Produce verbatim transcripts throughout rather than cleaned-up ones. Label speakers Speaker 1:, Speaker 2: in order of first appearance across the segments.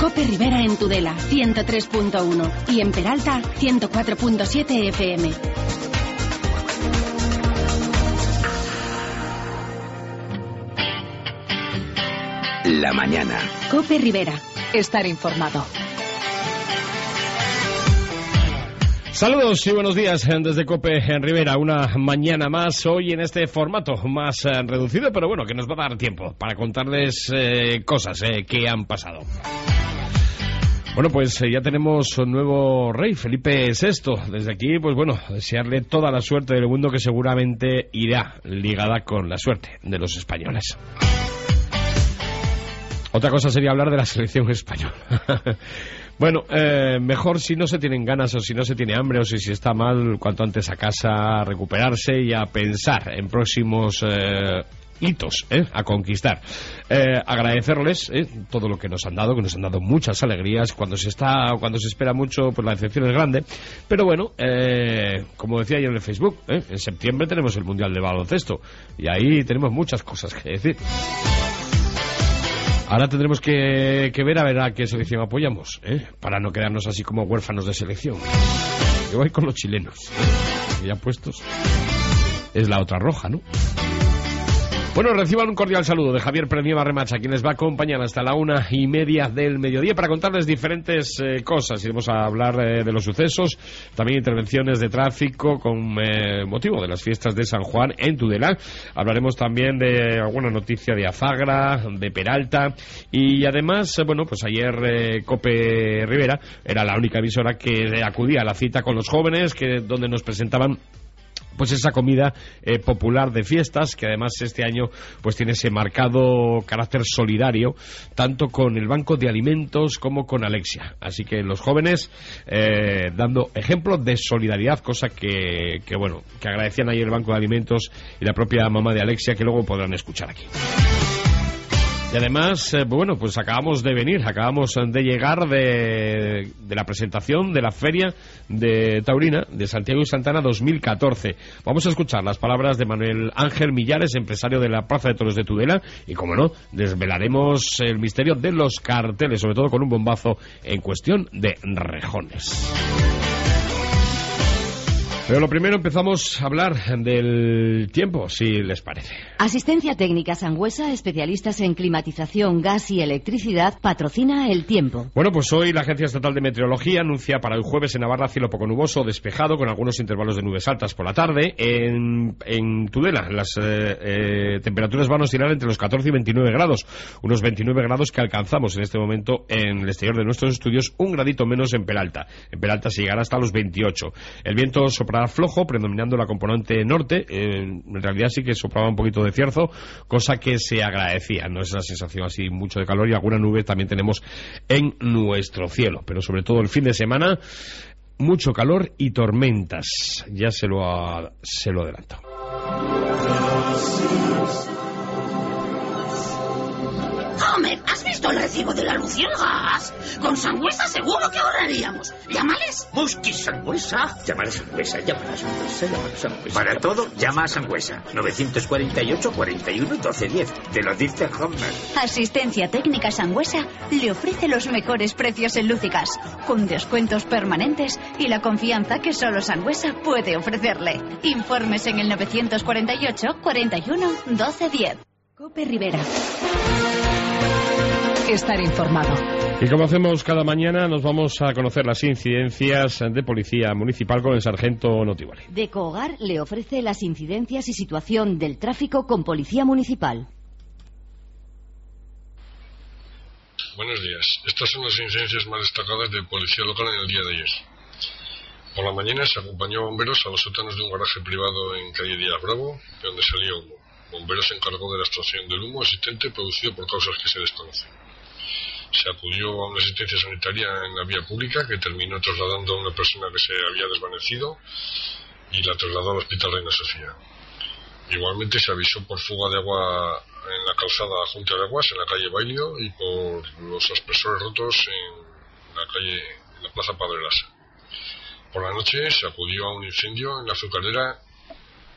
Speaker 1: Cope Rivera en Tudela, ciento tres punto uno. Y en Peralta, ciento cuatro punto siete F M.
Speaker 2: La mañana.
Speaker 1: Cope Rivera. Estar informado.
Speaker 3: Saludos y buenos días desde Cope en Rivera, una mañana más, hoy en este formato más eh, reducido, pero bueno, que nos va a dar tiempo para contarles eh, cosas eh, que han pasado. Bueno, pues eh, ya tenemos un nuevo rey, Felipe sexto. Desde aquí, pues bueno, desearle toda la suerte del mundo, que seguramente irá ligada con la suerte de los españoles. Otra cosa sería hablar de la selección española. Bueno, eh, mejor si no se tienen ganas o si no se tiene hambre o si se está mal, cuanto antes a casa, a recuperarse y a pensar en próximos eh, hitos eh, a conquistar. Eh, agradecerles eh, todo lo que nos han dado, que nos han dado muchas alegrías. Cuando se está, cuando se espera mucho, pues la decepción es grande. Pero bueno, eh, como decía ayer en el Facebook, eh, en septiembre tenemos el Mundial de Baloncesto y ahí tenemos muchas cosas que decir. Ahora tendremos que, que ver a ver a qué selección apoyamos, ¿eh? Para no quedarnos así como huérfanos de selección. Yo voy con los chilenos, ¿eh? Ya puestos. Es la otra roja, ¿no? Bueno, reciban un cordial saludo de Javier Premio Remacha, quien les va a acompañar hasta la una y media del mediodía para contarles diferentes eh, cosas. Iremos a hablar eh, de los sucesos, también intervenciones de tráfico con eh, motivo de las fiestas de San Juan en Tudela. Hablaremos también de alguna noticia de Azagra, de Peralta y además, eh, bueno, pues ayer eh, Cope Rivera era la única emisora que acudía a la cita con los jóvenes, que donde nos presentaban pues esa comida eh, popular de fiestas, que además este año pues tiene ese marcado carácter solidario, tanto con el Banco de Alimentos como con Alexia. Así que los jóvenes eh, dando ejemplo de solidaridad, cosa que, que bueno, que agradecían ayer el Banco de Alimentos y la propia mamá de Alexia, que luego podrán escuchar aquí. Y además, eh, bueno, pues acabamos de venir, acabamos de llegar de, de la presentación de la Feria de Taurina de Santiago y Santana dos mil catorce. Vamos a escuchar las palabras de Manuel Ángel Millares, empresario de la Plaza de Toros de Tudela, y como no, desvelaremos el misterio de los carteles, sobre todo con un bombazo en cuestión de rejones. Pero lo primero empezamos a hablar del tiempo, si les parece.
Speaker 1: Asistencia Técnica Sangüesa, especialistas en climatización, gas y electricidad, patrocina el tiempo.
Speaker 3: Bueno, pues hoy la Agencia Estatal de Meteorología anuncia para el jueves en Navarra cielo poco nuboso, despejado, con algunos intervalos de nubes altas por la tarde. En, en Tudela las eh, eh, temperaturas van a oscilar entre los catorce y veintinueve grados, unos veintinueve grados que alcanzamos en este momento en el exterior de nuestros estudios, un gradito menos en Peralta. En Peralta se llegará hasta los veintiocho. El viento soplará flojo, predominando la componente norte. Eh, en realidad sí que soplaba un poquito de cierzo, cosa que se agradecía. No es la sensación así mucho de calor, y alguna nube también tenemos en nuestro cielo. Pero sobre todo el fin de semana, mucho calor y tormentas. Ya se lo, ha, se lo adelanto.
Speaker 4: Homer, ¿has visto el recibo de la luz y el gas? Con Sangüesa seguro que ahorraríamos. Llámales.
Speaker 5: Busqui Sangüesa. Llamar a Sangüesa, llamar a Sangüesa, llamar a Sangüesa.
Speaker 6: Para todo, llama a Sangüesa. novecientos cuarenta y ocho, cuarenta y uno, doce, diez. Te lo dice Homer.
Speaker 7: Asistencia Técnica Sangüesa le ofrece los mejores precios en luz y gas, con descuentos permanentes y la confianza que solo Sangüesa puede ofrecerle. Informes en el novecientos cuarenta y ocho, cuarenta y uno, doce, diez.
Speaker 1: Cope Rivera. Estar informado.
Speaker 3: Y como hacemos cada mañana, nos vamos a conocer las incidencias de policía municipal con el sargento Notibali.
Speaker 1: Decohogar le ofrece las incidencias y situación del tráfico con policía municipal.
Speaker 8: Buenos días. Estas son las incidencias más destacadas de policía local en el día de ayer. Por la mañana se acompañó a bomberos a los sótanos de un garaje privado en calle Díaz Bravo, de donde salía humo. Bomberos se encargó de la extracción del humo existente producido por causas que se desconocen. Se acudió a una asistencia sanitaria en la vía pública, que terminó trasladando a una persona que se había desvanecido y la trasladó al Hospital Reina Sofía. Igualmente se avisó por fuga de agua en la calzada Junta de Aguas, en la calle Bailio, y por los aspersores rotos en la calle, en la Plaza Padre Lasa. Por la noche se acudió a un incendio en la azucarera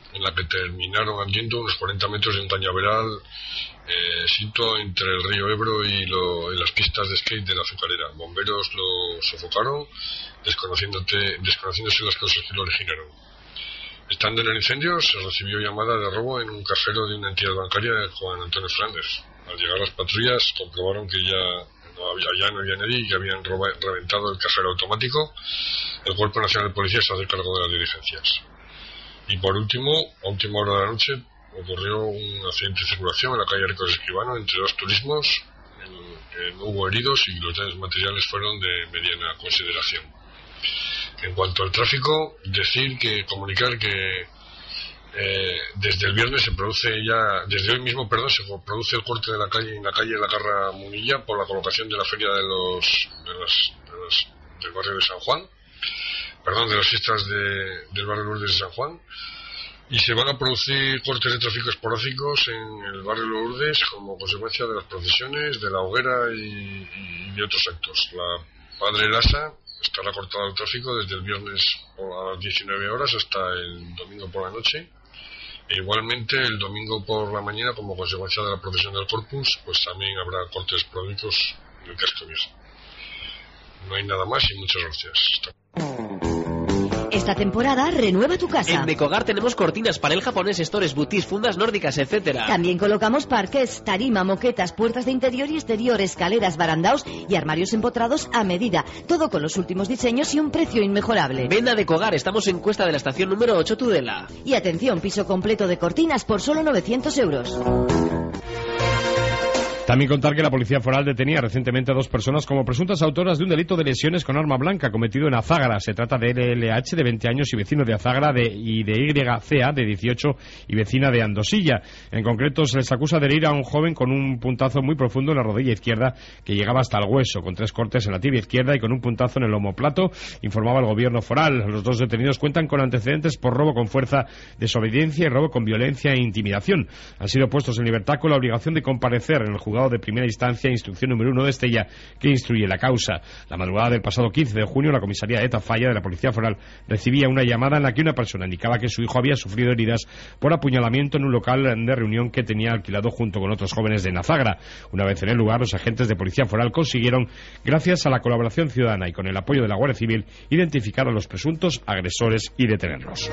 Speaker 8: en la que terminaron ardiendo unos cuarenta metros de un cañaveral eh, situado entre el río Ebro y, lo, y las pistas de skate de la azucarera. Bomberos lo sofocaron, desconociéndose las causas que lo originaron. Estando en el incendio, se recibió llamada de robo en un cajero de una entidad bancaria de Juan Antonio Fernández. Al llegar las patrullas, comprobaron que ya no había, ya no había nadie y que habían roba, reventado el cajero automático. El Cuerpo Nacional de Policía se hace cargo de las diligencias. Y por último, a última hora de la noche, ocurrió un accidente de circulación en la calle Arcos Escribano entre dos turismos. En, en, no hubo heridos y los daños materiales fueron de mediana consideración. En cuanto al tráfico, decir que comunicar que eh, desde el viernes se produce ya, desde hoy mismo, perdón, se produce el corte de la calle en la calle La Garra Munilla por la colocación de la feria de los, de las, de las del barrio de San Juan, perdón, de las fiestas de, del barrio Lourdes de San Juan, y se van a producir cortes de tráfico esporádicos en el barrio Lourdes como consecuencia de las procesiones, de la hoguera y, y de otros actos. La Padre Lasa estará cortado el tráfico desde el viernes a las diecinueve horas hasta el domingo por la noche. E igualmente el domingo por la mañana, como consecuencia de la procesión del Corpus, pues también habrá cortes esporádicos en el casco viejo. No hay nada más y muchas gracias.
Speaker 1: Esta temporada renueva tu casa.
Speaker 9: En Decogar tenemos cortinas, panel japonés, stores, boutis, fundas nórdicas, etcétera.
Speaker 1: También colocamos parquets, tarima, moquetas, puertas de interior y exterior, escaleras, barandaos y armarios empotrados a medida. Todo con los últimos diseños y un precio inmejorable.
Speaker 9: Ven a Decogar, estamos en Cuesta de la Estación número ocho, Tudela.
Speaker 1: Y atención, piso completo de cortinas por solo novecientos euros.
Speaker 3: También contar que la Policía Foral detenía recientemente a dos personas como presuntas autoras de un delito de lesiones con arma blanca cometido en Azágara. Se trata de L L H, de veinte años y vecino de Azágara, de, y de Y C A, de dieciocho y vecina de Andosilla. En concreto, se les acusa de herir a un joven con un puntazo muy profundo en la rodilla izquierda que llegaba hasta el hueso, con tres cortes en la tibia izquierda y con un puntazo en el omoplato, informaba el gobierno foral. Los dos detenidos cuentan con antecedentes por robo con fuerza, desobediencia y robo con violencia e intimidación. Han sido puestos en libertad con la obligación de comparecer en el juzgado de primera instancia, instrucción número uno de Estella, que instruye la causa. La madrugada del pasado quince de junio, la comisaría de Tafalla de la Policía Foral recibía una llamada en la que una persona indicaba que su hijo había sufrido heridas por apuñalamiento en un local de reunión que tenía alquilado junto con otros jóvenes de Nazagra. Una vez en el lugar, los agentes de Policía Foral consiguieron, gracias a la colaboración ciudadana y con el apoyo de la Guardia Civil, identificar a los presuntos agresores y detenerlos.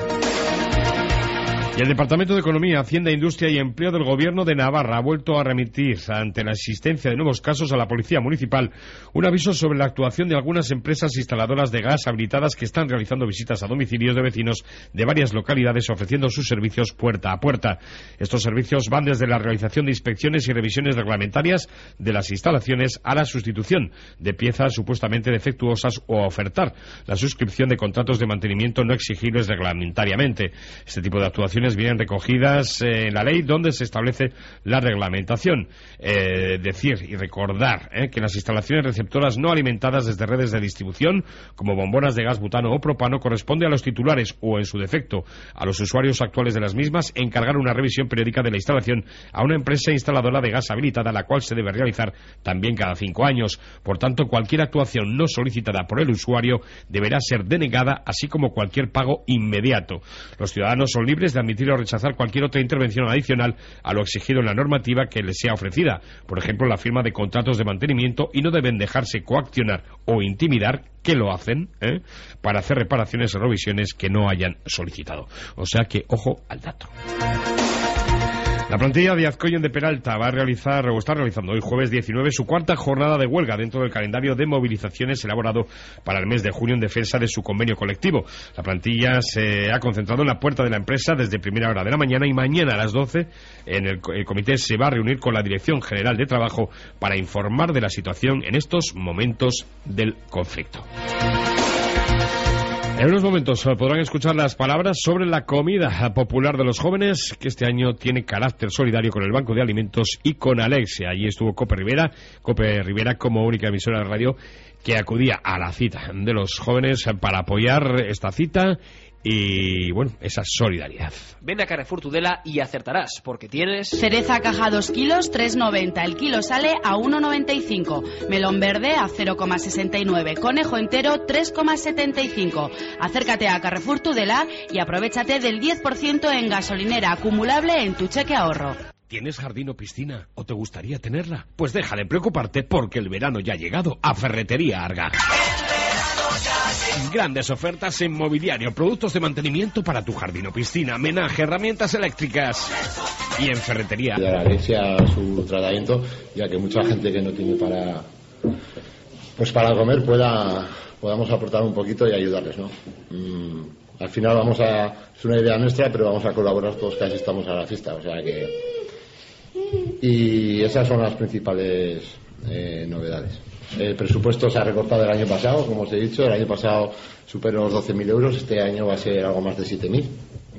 Speaker 3: Y el Departamento de Economía, Hacienda, Industria y Empleo del Gobierno de Navarra ha vuelto a remitir, ante la existencia de nuevos casos, a la Policía Municipal un aviso sobre la actuación de algunas empresas instaladoras de gas habilitadas que están realizando visitas a domicilios de vecinos de varias localidades ofreciendo sus servicios puerta a puerta. Estos servicios van desde la realización de inspecciones y revisiones reglamentarias de las instalaciones a la sustitución de piezas supuestamente defectuosas o a ofertar la suscripción de contratos de mantenimiento no exigibles reglamentariamente. Este tipo de actuaciones vienen recogidas en la ley donde se establece la reglamentación. Eh, decir y recordar eh, que las instalaciones receptoras no alimentadas desde redes de distribución, como bombonas de gas butano o propano, corresponde a los titulares o, en su defecto, a los usuarios actuales de las mismas, encargar una revisión periódica de la instalación a una empresa instaladora de gas habilitada, la cual se debe realizar también cada cinco años. Por tanto, cualquier actuación no solicitada por el usuario deberá ser denegada, así como cualquier pago inmediato. Los ciudadanos son libres de admitir o rechazar cualquier otra intervención adicional a lo exigido en la normativa que les sea ofrecida, por ejemplo la firma de contratos de mantenimiento, y no deben dejarse coaccionar o intimidar, que lo hacen, ¿eh? para hacer reparaciones o revisiones que no hayan solicitado. O sea que ojo al dato. La plantilla de Azcoyen de Peralta va a realizar, o está realizando hoy jueves diecinueve, su cuarta jornada de huelga dentro del calendario de movilizaciones elaborado para el mes de junio en defensa de su convenio colectivo. La plantilla se ha concentrado en la puerta de la empresa desde primera hora de la mañana, y mañana a las doce en el, el comité se va a reunir con la Dirección General de Trabajo para informar de la situación en estos momentos del conflicto. En unos momentos podrán escuchar las palabras sobre la comida popular de los jóvenes, que este año tiene carácter solidario con el Banco de Alimentos y con Alexia. Allí estuvo Cope Rivera, Cope Rivera como única emisora de radio que acudía a la cita de los jóvenes para apoyar esta cita y, bueno, esa solidaridad.
Speaker 9: Ven a Carrefour Tudela y acertarás, porque tienes...
Speaker 10: Cereza caja dos kilos, tres noventa. El kilo sale a uno noventa y cinco. Melón verde a cero coma sesenta y nueve. Conejo entero, tres coma setenta y cinco. Acércate a Carrefour Tudela y aprovechate del diez por ciento en gasolinera acumulable en tu cheque ahorro.
Speaker 3: ¿Tienes jardín o piscina o te gustaría tenerla? Pues deja de preocuparte porque el verano ya ha llegado a Ferretería Arga. Grandes ofertas en mobiliario, productos de mantenimiento para tu jardín o piscina, menaje, herramientas eléctricas. Y en Ferretería
Speaker 11: de la Alexia su tratamiento, ya que mucha gente que no tiene para pues para comer pueda podamos aportar un poquito y ayudarles, ¿no? Mm, al final vamos a es una idea nuestra, pero vamos a colaborar todos que asistamos a la fiesta, o sea que y esas son las principales eh, novedades. El presupuesto se ha recortado el año pasado, como os he dicho. El año pasado superó los doce mil euros, este año va a ser algo más de siete mil.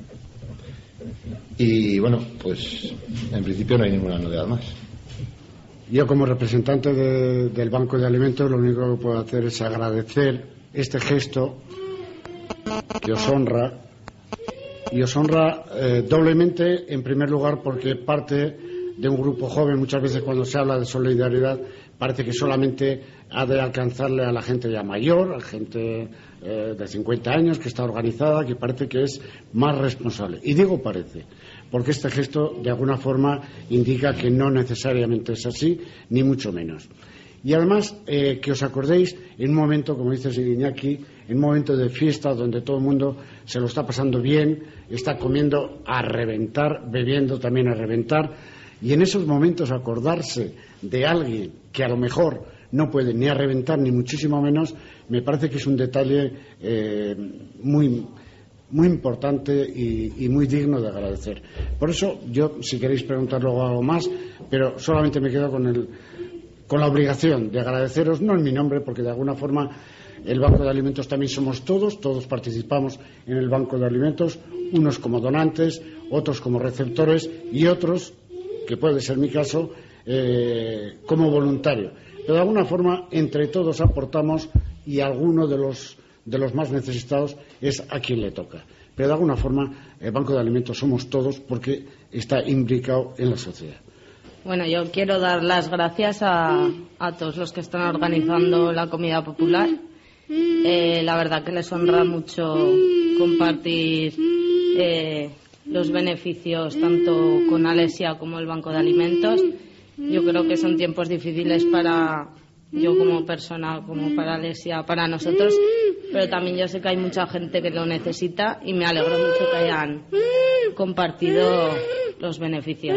Speaker 11: Y bueno, pues en principio no hay ninguna novedad más.
Speaker 12: Yo, como representante de, del Banco de Alimentos, lo único que puedo hacer es agradecer este gesto que os honra. Y os honra eh, doblemente, en primer lugar, porque parte de un grupo joven. Muchas veces cuando se habla de solidaridad parece que solamente ha de alcanzarle a la gente ya mayor, a la gente eh, de cincuenta años que está organizada, que parece que es más responsable. Y digo parece, porque este gesto de alguna forma indica que no necesariamente es así, ni mucho menos. Y además, eh, que os acordéis, en un momento, como dice Iñaki, en un momento de fiesta donde todo el mundo se lo está pasando bien, está comiendo a reventar, bebiendo también a reventar, y en esos momentos acordarse de alguien que a lo mejor no puede ni a reventar ni muchísimo menos, me parece que es un detalle eh, muy, muy importante y, y muy digno de agradecer. Por eso yo, si queréis preguntar luego algo más, pero solamente me quedo con, el, con la obligación de agradeceros, no en mi nombre, porque de alguna forma el Banco de Alimentos también somos todos, todos participamos en el Banco de Alimentos, unos como donantes, otros como receptores y otros, que puede ser mi caso, eh, como voluntario. Pero de alguna forma, entre todos aportamos y alguno de los, de los más necesitados es a quien le toca. Pero de alguna forma, el Banco de Alimentos somos todos porque está implicado en la sociedad.
Speaker 13: Bueno, yo quiero dar las gracias a, a todos los que están organizando la comida popular. Eh, la verdad que les honra mucho compartir eh, los beneficios tanto con Alexia como el Banco de Alimentos. Yo creo que son tiempos difíciles para yo como persona, como para Alexia, para nosotros, pero también yo sé que hay mucha gente que lo necesita y me alegro mucho que hayan compartido los beneficios.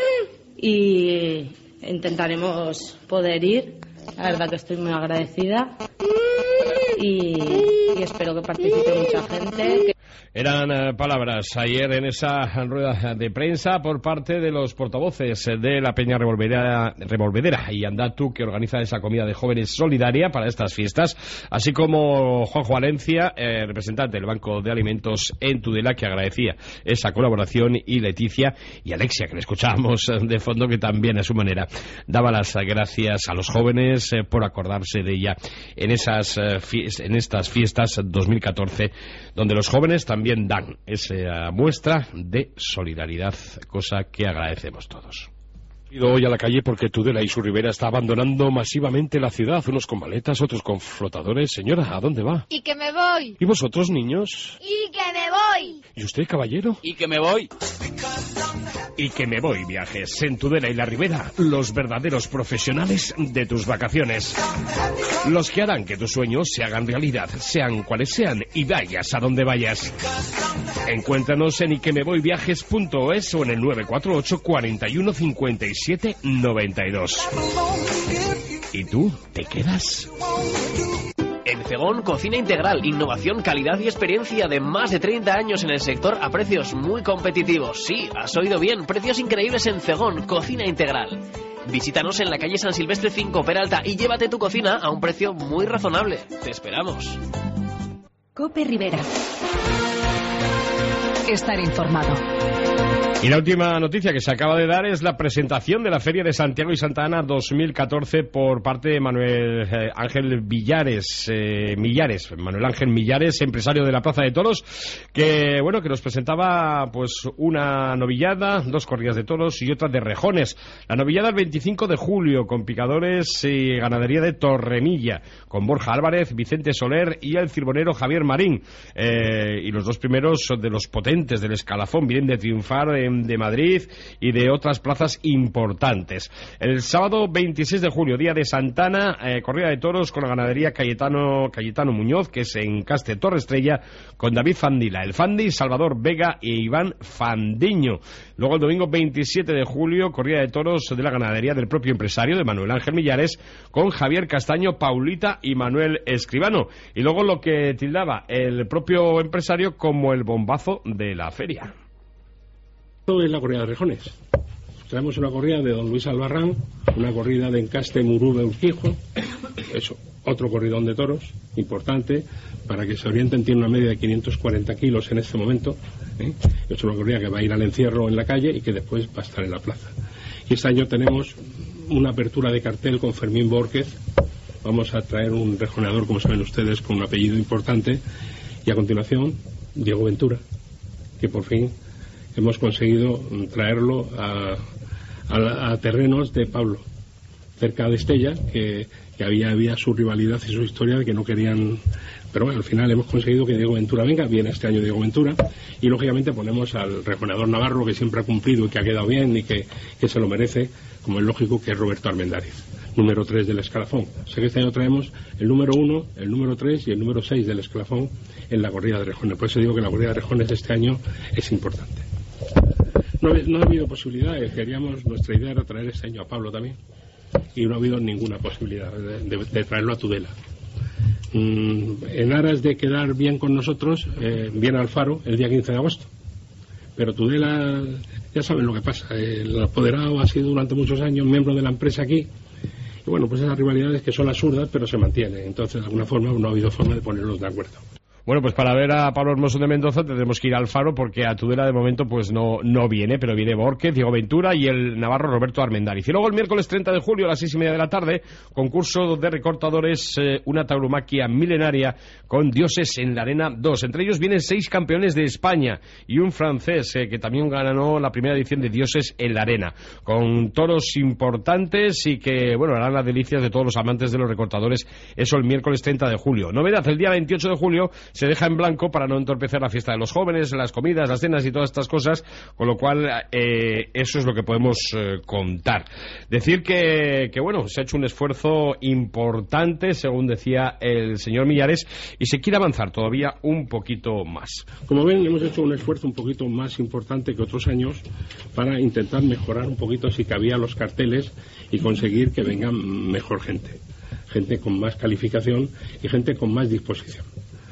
Speaker 13: Y intentaremos poder ir, la verdad que estoy muy agradecida y, y espero que participe mucha gente. Que...
Speaker 3: Eran eh, palabras ayer en esa rueda de prensa por parte de los portavoces de la Peña Revolvedera, Revolvedera y Andatu, que organiza esa comida de jóvenes solidaria para estas fiestas, así como Juanjo Valencia, eh, representante del Banco de Alimentos en Tudela, que agradecía esa colaboración, y Leticia y Alexia, que le escuchábamos de fondo, que también a su manera daba las gracias a los jóvenes eh, por acordarse de ella en, esas, eh, fies, en estas fiestas dos mil catorce, donde los jóvenes también También dan esa muestra de solidaridad, cosa que agradecemos todos. He ido hoy a la calle porque Tudela y su ribera está abandonando masivamente la ciudad, unos con maletas, otros con flotadores. Señora, ¿a dónde va?
Speaker 14: Y que me voy.
Speaker 3: ¿Y vosotros, niños?
Speaker 14: Y que me voy.
Speaker 3: ¿Y usted, caballero?
Speaker 9: Y que me voy.
Speaker 3: Y que me voy, viajes. En Tudela y la Ribera, los verdaderos profesionales de tus vacaciones. Los que harán que tus sueños se hagan realidad, sean cuales sean, y vayas a donde vayas. Encuéntranos en y que me voy viajes punto es o en el nueve cuatro ocho, cuatro uno, cinco siete, nueve dos. ¿Y tú te quedas?
Speaker 9: En Cegón, cocina integral, innovación, calidad y experiencia de más de treinta años en el sector a precios muy competitivos. Sí, has oído bien, precios increíbles en Cegón, cocina integral. Visítanos en la calle San Silvestre cinco, Peralta, y llévate tu cocina a un precio muy razonable. Te esperamos.
Speaker 7: Cope Rivera. Estar informado.
Speaker 3: Y la última noticia que se acaba de dar es la presentación de la Feria de Santiago y Santa Ana dos mil catorce por parte de Manuel eh, Ángel Villares, eh, Millares, Manuel Ángel Millares, empresario de la Plaza de Toros, que bueno, que nos presentaba pues una novillada, dos corridas de toros y otra de rejones. La novillada el veinticinco de julio con picadores y ganadería de Torremilla, con Borja Álvarez, Vicente Soler y el cirbonero Javier Marín. Eh, y los dos primeros son de los potentes del escalafón, vienen de triunfar de, de Madrid y de otras plazas importantes. El sábado veintiséis de julio, día de Santana, eh, corrida de toros con la ganadería Cayetano, Cayetano Muñoz, que es en Caste Torre Estrella, con David Fandila, el Fandi, Salvador Vega e Iván Fandiño. Luego el domingo veintisiete de julio, corrida de toros de la ganadería del propio empresario, de Manuel Ángel Millares, con Javier Castaño, Paulita y Manuel Escribano. Y luego lo que tildaba el propio empresario como el bombazo de la feria.
Speaker 15: Esto es la corrida de rejones. Traemos una corrida de don Luis Albarrán, una corrida de Encaste Murube Urquijo, eso, otro corridón de toros importante, para que se orienten, tiene una media de quinientos cuarenta kilos en este momento, ¿eh? Es una corrida que va a ir al encierro en la calle y que después va a estar en la plaza. Y este año tenemos una apertura de cartel con Fermín Bórquez. Vamos a traer un rejoneador, como saben ustedes, con un apellido importante, y a continuación Diego Ventura, que por fin hemos conseguido traerlo a, a, a terrenos de Pablo, cerca de Estella, que, que había, había su rivalidad y su historia de que no querían, pero bueno, al final hemos conseguido que Diego Ventura venga. Viene este año Diego Ventura, y lógicamente ponemos al rejoneador navarro, que siempre ha cumplido y que ha quedado bien y que, que se lo merece, como es lógico, que es Roberto Armendáriz, número tres del escalafón. Sé que este año traemos el número uno, el número tres y el número seis del escalafón en la corrida de rejones. Por eso digo que la corrida de rejones este año es importante. No, no ha habido posibilidades. Queríamos, nuestra idea era traer este año a Pablo también, y no ha habido ninguna posibilidad de, de, de traerlo a Tudela. Mm, en aras de quedar bien con nosotros, eh, viene Alfaro el día quince de agosto, pero Tudela, ya saben lo que pasa, el apoderado ha sido durante muchos años miembro de la empresa aquí, y bueno, pues esas rivalidades que son absurdas pero se mantienen, entonces de alguna forma no ha habido forma de ponerlos de acuerdo.
Speaker 3: Bueno, pues para ver a Pablo Hermoso de Mendoza tendremos que ir al Faro, porque a Tudela de momento pues no, no viene, pero viene Bórquez, Diego Ventura y el navarro Roberto Armendáriz. Y luego el miércoles treinta de julio a las seis y media de la tarde, concurso de recortadores, eh, una tauromaquia milenaria con Dioses en la Arena dos. Entre ellos vienen seis campeones de España y un francés eh, que también ganó la primera edición de Dioses en la Arena, con toros importantes y que, bueno, harán las delicias de todos los amantes de los recortadores. Eso el miércoles treinta de julio. Novedad, el día veintiocho de julio se deja en blanco para no entorpecer la fiesta de los jóvenes, las comidas, las cenas y todas estas cosas, con lo cual eh, eso es lo que podemos eh, contar. Decir que, que, bueno, se ha hecho un esfuerzo importante, según decía el señor Millares, y se quiere avanzar todavía un poquito más.
Speaker 15: Como ven, hemos hecho un esfuerzo un poquito más importante que otros años para intentar mejorar un poquito, si cabía, los carteles y conseguir que venga mejor gente, gente con más calificación y gente con más disposición.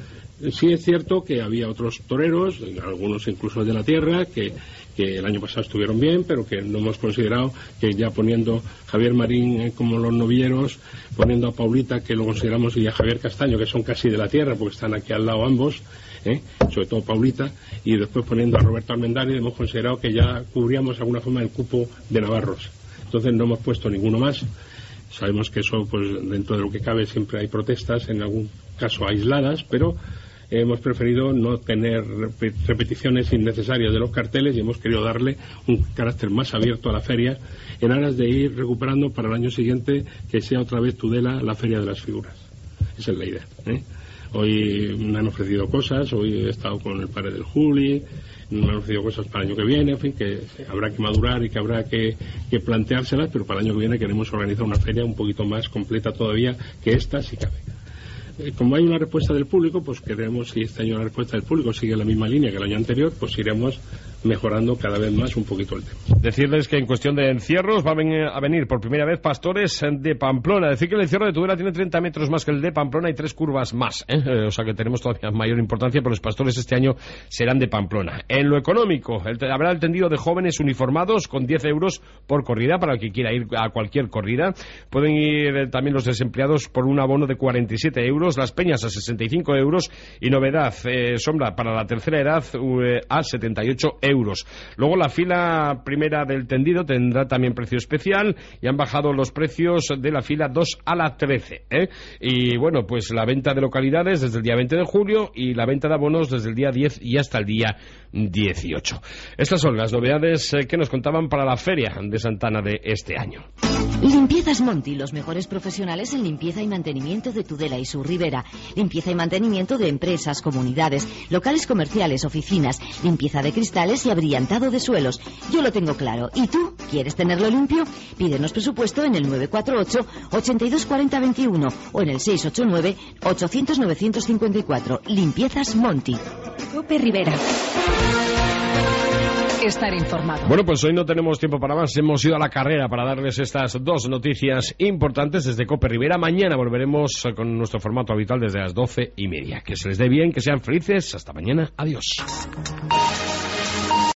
Speaker 15: Sí es cierto que había otros toreros, algunos incluso de la tierra, que, que el año pasado estuvieron bien, pero que no hemos considerado que, ya poniendo Javier Marín eh, como los novilleros, poniendo a Paulita, que lo consideramos, y a Javier Castaño, que son casi de la tierra, porque están aquí al lado ambos, eh, sobre todo Paulita, y después poniendo a Roberto Armendáriz, hemos considerado que ya cubríamos de alguna forma el cupo de navarros. Entonces no hemos puesto ninguno más. Sabemos que eso, pues dentro de lo que cabe, siempre hay protestas, en algún caso aisladas, pero hemos preferido no tener repeticiones innecesarias de los carteles y hemos querido darle un carácter más abierto a la feria, en aras de ir recuperando para el año siguiente que sea otra vez Tudela la feria de las figuras. Esa es la idea, ¿eh? Hoy me han ofrecido cosas, hoy he estado con el padre del Juli, me han ofrecido cosas para el año que viene, en fin, que habrá que madurar y que habrá que, que planteárselas, pero para el año que viene queremos organizar una feria un poquito más completa todavía que esta, si cabe. Como hay una respuesta del público, pues queremos, si este año la respuesta del público sigue la misma línea que el año anterior, pues iremos mejorando cada vez más un poquito el tema.
Speaker 3: Decirles que en cuestión de encierros va a venir por primera vez pastores de Pamplona. Decir que el encierro de Tudela tiene treinta metros más que el de Pamplona y tres curvas más, ¿eh? O sea que tenemos todavía mayor importancia, pero los pastores este año serán de Pamplona. En lo económico, el, habrá el tendido de jóvenes uniformados con diez euros por corrida para el que quiera ir a cualquier corrida. Pueden ir también los desempleados por un abono de cuarenta y siete euros, las peñas a sesenta y cinco euros y novedad, eh, sombra para la tercera edad eh, a setenta y ocho euros. euros. Luego la fila primera del tendido tendrá también precio especial y han bajado los precios de la fila dos a la trece, ¿eh? Y bueno, pues la venta de localidades desde el día veinte de julio y la venta de abonos desde el día diez y hasta el día dieciocho. Estas son las novedades que nos contaban para la feria de Santana de este año.
Speaker 1: Limpiezas Monti, los mejores profesionales en limpieza y mantenimiento de Tudela y su ribera. Limpieza y mantenimiento de empresas, comunidades, locales comerciales, oficinas, limpieza de cristales y abrillantado de suelos. Yo lo tengo claro. ¿Y tú? ¿Quieres tenerlo limpio? Pídenos presupuesto en el nueve cuatro ocho, ochenta y dos cuarenta veintiuno o en el seis ocho nueve, ochocientos, novecientos cincuenta y cuatro. Limpiezas Monti.
Speaker 7: Cope Rivera. Estar informado.
Speaker 3: Bueno, pues hoy no tenemos tiempo para más. Hemos ido a la carrera para darles estas dos noticias importantes desde Cope Rivera. Mañana volveremos con nuestro formato habitual desde las doce y media. Que se les dé bien, que sean felices. Hasta mañana. Adiós.